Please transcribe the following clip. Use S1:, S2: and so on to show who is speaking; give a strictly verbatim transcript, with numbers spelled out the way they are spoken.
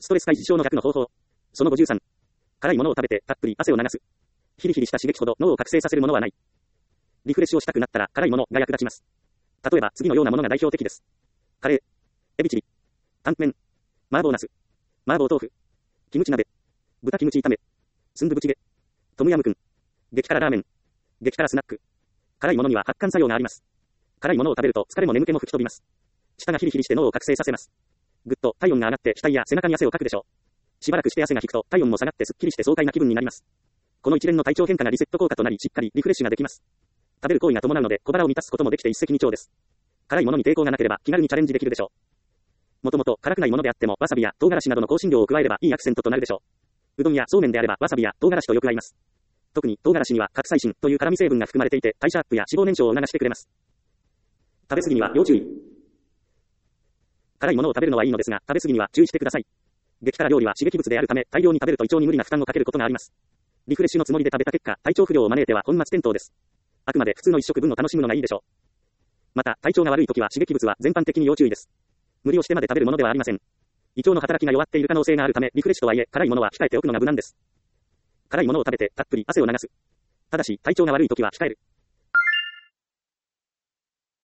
S1: ストレス解消の逆の方法。そのごじゅうさん。辛いものを食べてたっぷり汗を流す。ヒリヒリした刺激ほど脳を覚醒させるものはない。リフレッシュをしたくなったら辛いものが役立ちます。例えば次のようなものが代表的です。カレー、エビチリ、タンメン、麻婆ナス、麻婆豆腐、キムチ鍋、豚キムチ炒め、スンドゥブチゲ、トムヤムクン、激辛ラーメン、激辛スナック。辛いものには発汗作用があります。辛いものを食べると疲れも眠気も吹き飛びます。舌がヒリヒリして脳を覚醒させます。ぐっと体温が上がって額や背中に汗をかくでしょう。しばらくして汗が引くと体温も下がってすっきりして爽快な気分になります。この一連の体調変化がリセット効果となりしっかりリフレッシュができます。食べる行為が伴うので小腹を満たすこともできて一石二鳥です。辛いものに抵抗がなければ気軽にチャレンジできるでしょう。もともと辛くないものであってもわさびや唐辛子などの香辛料を加えればいいアクセントとなるでしょう。うどんやそうめんであればわさびや唐辛子とよく合います。特に唐辛子にはカプサイシンという辛味成分が含まれていて代謝アップや脂肪燃焼を促してくれます。食べ過ぎには要注意。辛いものを食べるのはいいのですが食べ過ぎには注意してください。激辛料理は刺激物であるため大量に食べると胃腸に無理な負担をかけることがあります。リフレッシュのつもりで食べた結果体調不良を招いては本末転倒です。あくまで普通の一食分を楽しむのがいいでしょう。また体調が悪い時は刺激物は全般的に要注意です。無理をしてまで食べるものではありません。胃腸の働きが弱っている可能性があるためリフレッシュとはいえ辛いものは控えておくのが無難です。辛いものを食べてたっぷり汗を流す。ただし体調が悪い時は控える。